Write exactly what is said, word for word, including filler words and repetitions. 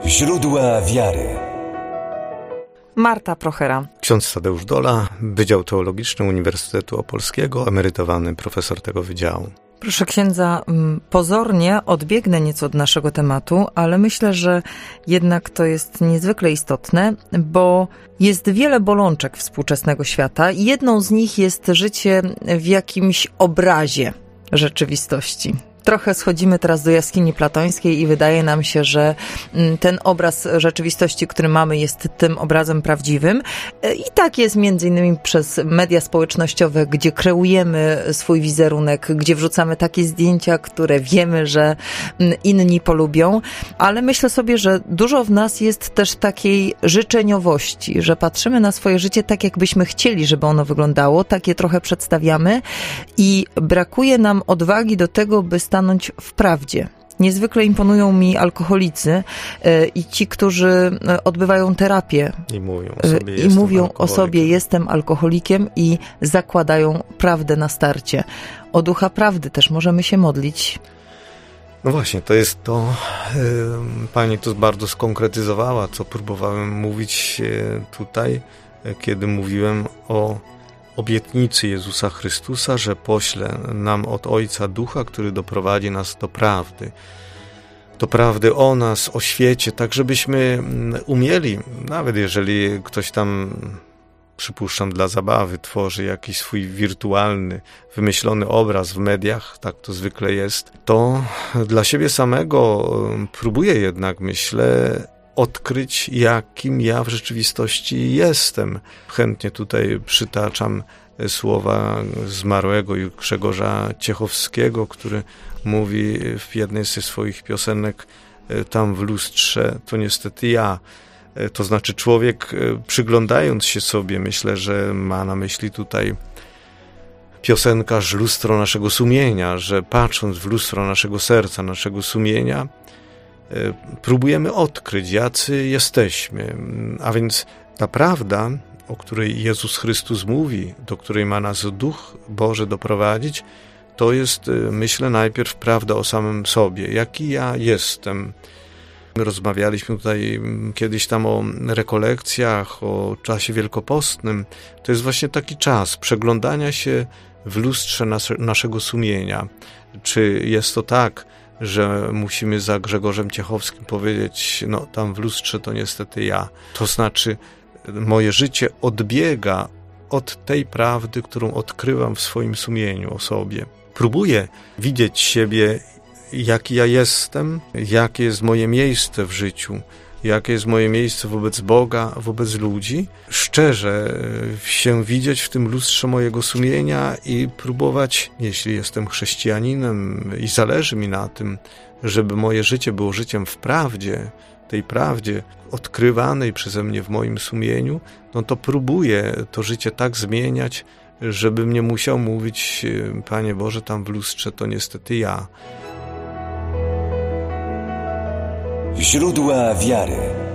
Źródła wiary. Marta Prochera. Ksiądz Tadeusz Dola, Wydział Teologiczny Uniwersytetu Opolskiego, emerytowany profesor tego wydziału. Proszę księdza, pozornie odbiegnę nieco od naszego tematu, ale myślę, że jednak to jest niezwykle istotne, bo jest wiele bolączek współczesnego świata i jedną z nich jest życie w jakimś obrazie rzeczywistości. Trochę schodzimy teraz do jaskini platońskiej i wydaje nam się, że ten obraz rzeczywistości, który mamy, jest tym obrazem prawdziwym. I tak jest między innymi przez media społecznościowe, gdzie kreujemy swój wizerunek, gdzie wrzucamy takie zdjęcia, które wiemy, że inni polubią. Ale myślę sobie, że dużo w nas jest też takiej życzeniowości, że patrzymy na swoje życie tak, jakbyśmy chcieli, żeby ono wyglądało, tak je trochę przedstawiamy i brakuje nam odwagi do tego, by stanąć w prawdzie. Niezwykle imponują mi alkoholicy yy, i ci, którzy odbywają terapię i mówią o sobie, yy, i mówią o sobie jestem alkoholikiem i zakładają prawdę na starcie. O ducha prawdy też możemy się modlić. No właśnie, to jest to, yy, pani to bardzo skonkretyzowała, co próbowałem mówić yy, tutaj, yy, kiedy mówiłem o obietnicy Jezusa Chrystusa, że pośle nam od Ojca Ducha, który doprowadzi nas do prawdy. Do prawdy o nas, o świecie, tak żebyśmy umieli, nawet jeżeli ktoś tam, przypuszczam, dla zabawy tworzy jakiś swój wirtualny, wymyślony obraz w mediach, tak to zwykle jest, to dla siebie samego próbuję jednak, myślę, odkryć, jakim ja w rzeczywistości jestem. Chętnie tutaj przytaczam słowa zmarłego Grzegorza Ciechowskiego, który mówi w jednej ze swoich piosenek tam w lustrze, to niestety ja. To znaczy człowiek, przyglądając się sobie, myślę, że ma na myśli tutaj piosenkarz lustro naszego sumienia, że patrząc w lustro naszego serca, naszego sumienia, próbujemy odkryć, jacy jesteśmy. A więc ta prawda, o której Jezus Chrystus mówi, do której ma nas Duch Boży doprowadzić, to jest, myślę, najpierw prawda o samym sobie. Jaki ja jestem. My rozmawialiśmy tutaj kiedyś tam o rekolekcjach, o czasie wielkopostnym. To jest właśnie taki czas przeglądania się w lustrze nas, naszego sumienia. Czy jest to tak, że musimy za Grzegorzem Ciechowskim powiedzieć, no tam w lustrze to niestety ja. To znaczy moje życie odbiega od tej prawdy, którą odkrywam w swoim sumieniu o sobie. Próbuję widzieć siebie, jaki ja jestem, jakie jest moje miejsce w życiu, jakie jest moje miejsce wobec Boga, wobec ludzi. Szczerze się widzieć w tym lustrze mojego sumienia i próbować, jeśli jestem chrześcijaninem i zależy mi na tym, żeby moje życie było życiem w prawdzie, tej prawdzie odkrywanej przeze mnie w moim sumieniu, no to próbuję to życie tak zmieniać, żebym nie musiał mówić, Panie Boże, tam w lustrze to niestety ja. Źródła wiary.